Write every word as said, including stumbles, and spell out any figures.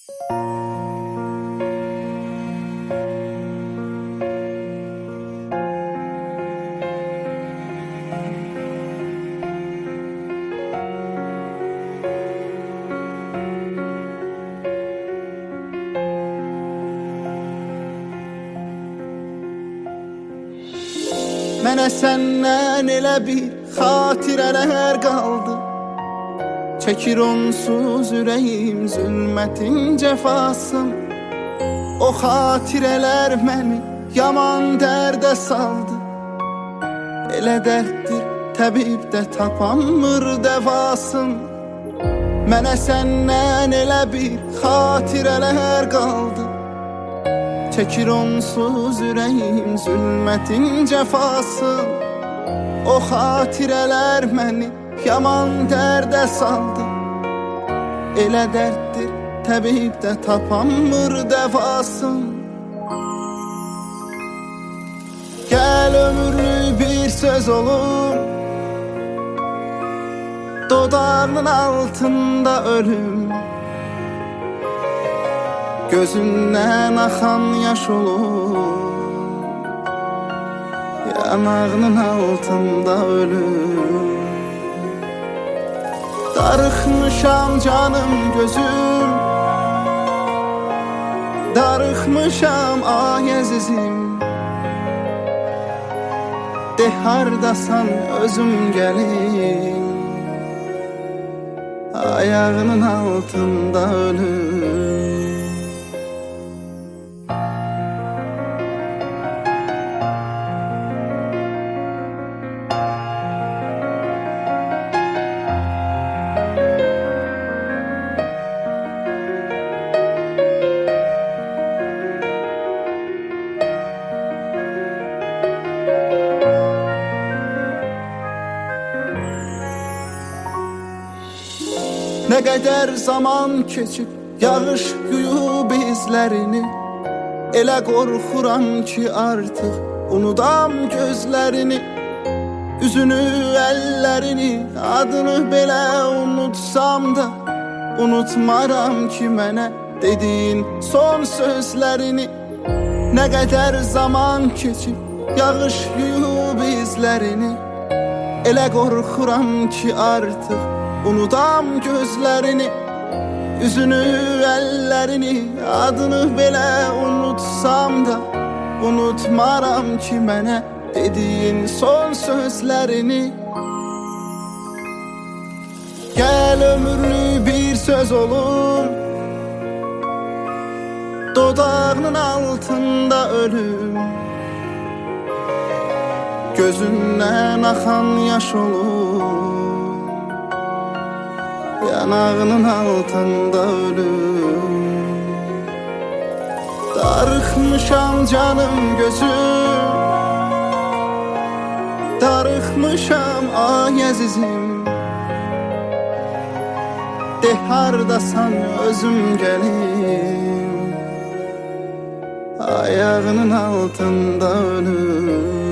Mənə səndən elə bir xatirələr qaldı. Çəkir onsuz ürəyim zülmətin cəfasın. O xatirələr məni yaman dərdə saldı. Elə dərddir təbibdə tapanmır dəvasın. Mənə səndən elə bir xatirələr qaldı. Çəkir onsuz ürəyim zülmətin cəfasın. O xatirələr məni yaman dərdə saldı. Elə dərddir təbibdə tapanmır dəvasın. Gəl ömürlü bir söz olum, dodağının altında ölüm. Gözündən axan yaş olur, yanağının altında ölüm. Darıxmışam canım gözüm, darıxmışam ay əzizim. De hardasan özüm gəlim, ayağının altında ölüm. Nə qədər zaman keçib yağış yuyub izlərini. Elə qorxuram ki artıq unudam gözlərini. Üzünü, əllərini, adını belə unutsam da unutmaram ki mənə dediyin son sözlərini. Nə qədər zaman keçib yağış yuyub izlərini. Elə qorxuram ki artıq unudam gözlərini. Üzünü, əllərini, adını belə unutsam da unutmaram ki mənə dediyin son sözlərini. Gəl ömürlü bir söz olum, dodağının altında ölüm. Gözündən axan yaş olur, yanağının altında ölüm. Darıxmışam canım gözüm, darıxmışam ay əzizim. De hardasan özüm gəlim, ayağının altında ölüm.